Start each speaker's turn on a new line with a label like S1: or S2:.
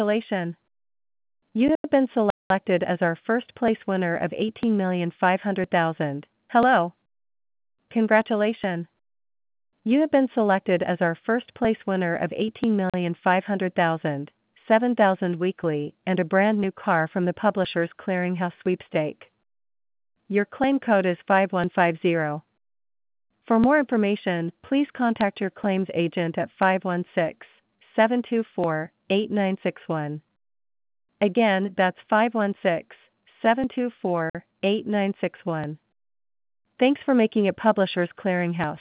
S1: Congratulations! You have been selected as our first place winner of 18,500,000. Hello. Congratulations! You have been selected as our first place winner of 18,500,000, 7,000 weekly, and a brand new car from the Publishers Clearinghouse sweepstake. Your claim code is 5150. For more information, please contact your claims agent at 516-724-8961. Again, that's 516-724-8961. Thanks for making it Publishers Clearinghouse.